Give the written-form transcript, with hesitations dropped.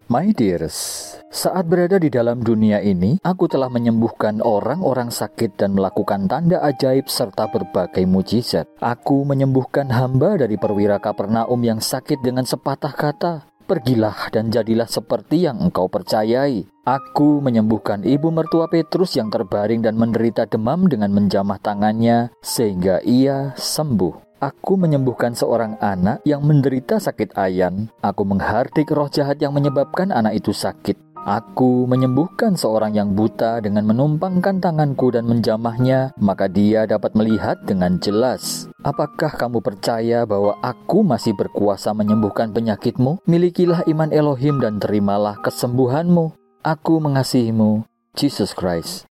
My dears, saat berada di dalam dunia ini, aku telah menyembuhkan orang-orang sakit dan melakukan tanda ajaib serta berbagai mujizat. Aku menyembuhkan hamba dari perwira Kapernaum yang sakit dengan sepatah kata, "Pergilah dan jadilah seperti yang engkau percayai." Aku menyembuhkan ibu mertua Petrus yang terbaring dan menderita demam dengan menjamah tangannya sehingga ia sembuh. Aku menyembuhkan seorang anak yang menderita sakit ayan. Aku menghardik roh jahat yang menyebabkan anak itu sakit. Aku menyembuhkan seorang yang buta dengan menumpangkan tanganku dan menjamahnya, maka dia dapat melihat dengan jelas. Apakah kamu percaya bahwa aku masih berkuasa menyembuhkan penyakitmu? Milikilah iman Elohim dan terimalah kesembuhanmu. Aku mengasihimu, Jesus Christ.